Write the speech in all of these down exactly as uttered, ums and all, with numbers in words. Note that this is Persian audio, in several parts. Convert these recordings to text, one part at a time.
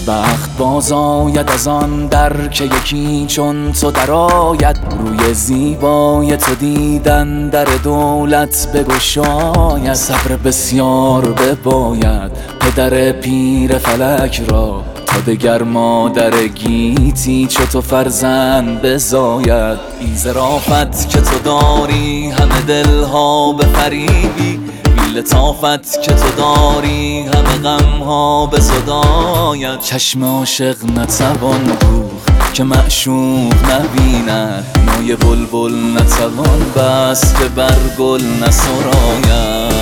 بخت باز آید از آن در که یکی چون تو درآید. روی زیبای تو دیدن در دولت بگشاید. صبر بسیار بباید پدر پیر فلک را، تا دگر مادر گیتی چو تو فرزند بزاید. این ظرافت که تو داری همه دلها بفریبی، بی لطافت که تو داری همه غمها بزداید. چشم عاشق نتوان دوخت که معشوق نبیند، نای بلبل نتوان بست که بر گل نسراید.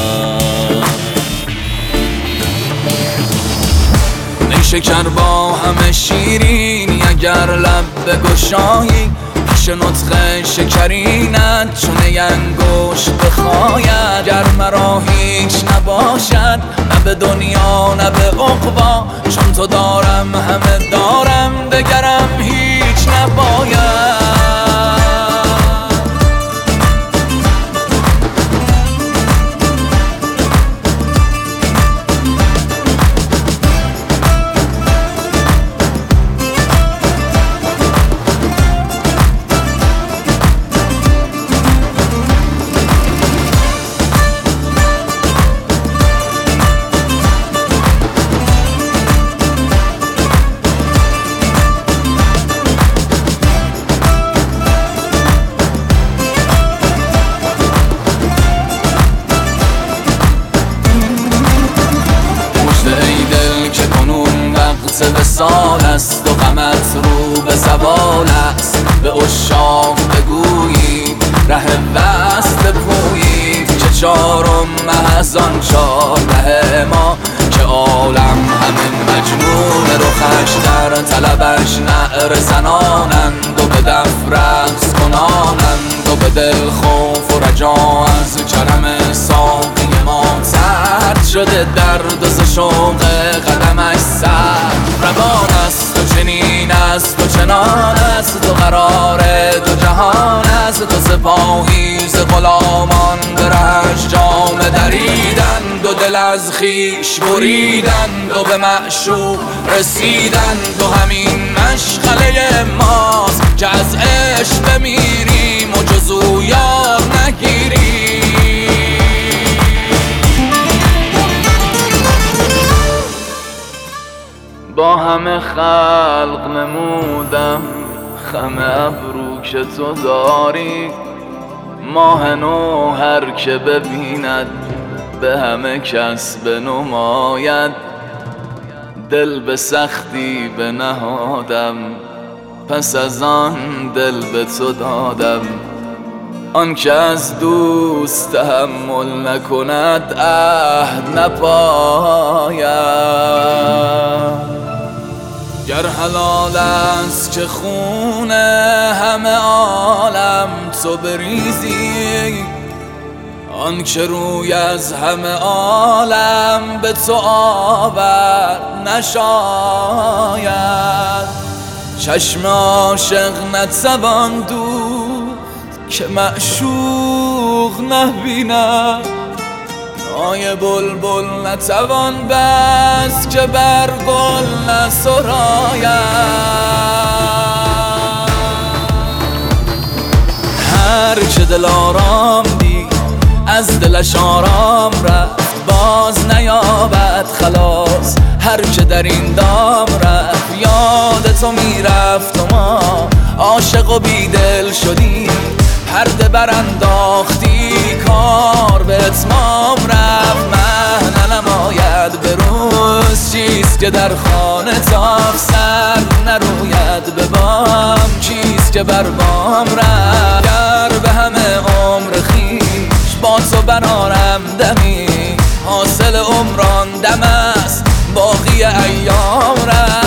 شکر با همه شیرینی اگر لب بگشایی، پیش نطق شکرینت چون انگشت بخاید. گر مرا هیچ نباشد نه به دنیا نه به عقبی، چون تو دارم همه دارم دگرم هیچ نباید. وصال است و غمت رو به زوال است. به عشاق بگویید ره وصل بپویید، که چارم محض آن چارده ما که عالم همه مجنون رخش در طلبش نعره زنانند و به دف رقص کنانند و به دل خوف و رجا از کرم ساقی ما سرد شده درد و ز شوق قدمش سر روان است و چنین است و چنان است و قرار دو جهان است. تو سپاهی ز غلامان به رهش جامه دریدند و دل از خویش بریدند و به معشوق رسیدند و همین مشغله ماست که از عشق بمیریم و جز او یار نگیریم. با همه خلق نمودم خم ابرو که تو داری، ماه نو هر که ببیند به همه کس بنماید. دل به سختی بنهادم پس از آن دل به تو دادم، آن که از دوست تحمل نکند عهد نپاید. گر حلال است که خون همه عالم تو بریزی، آن که روی از همه عالم به تو آور نشاید. چشم عاشق نتوان دوخت که معشوق نبیند، نای بلبل نتوان بست که بر گل نسراید. هر که دل آرام دید از دلش آرام رفت، باز نیابد خلاص. هر که در این دام رفت یاد تو میرفت و ما عاشق و بیدل شدیم. پرده برانداختی کار به اتمام رفت. مه ننماید به روز چیست که در خانه تاف سر نروید به بام، چیست که بر بام رفت. گر به همه عمر خویش با تو برارم دمی، حاصل عمران دم است باقی ایام رفت.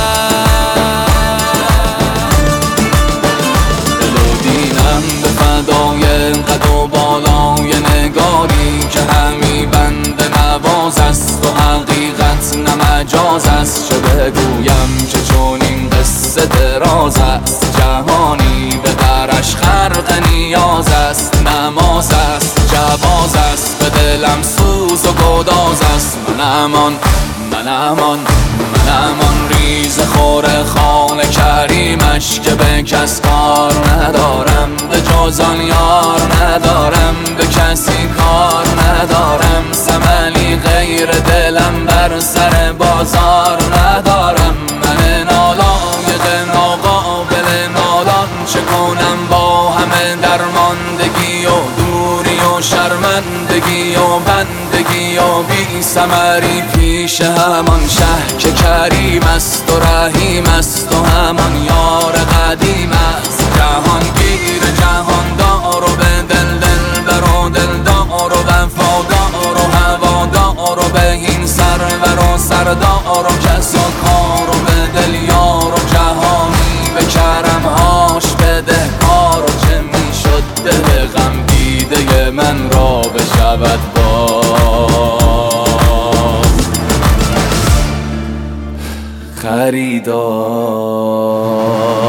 قد و بالای نگاری که همی بند نواز است و حقیقت نه مجاز است. چه بگویم که چون این قصه دراز است، جهانی به درش خرق نیاز است. نماز است جواز است به دلم سوز و گداز است. من امان من امان من همان ریز خور خال کریمش که به کس کار ندارم، به جز آن یار ندارم، به کسی کار ندارم. ثملی غیر دلم بر سر بازار ندارم. من نالایق ناقابل نالان چه کنم با همه درماندگی و دوری و شرمندگی و بندگی و بی ثمری پیش همان شه که کریم است و رحیم است و همان یار قدیم است. جهانگیر جهاندار و به دل دلبر و دلدار و وفادار و هوادار و به این سرور و سردار و کس و کار و به دل یار و جهانی به کرمهاش بدهکار. و چه میشد دل غم دیده من را بشود باز خریدار.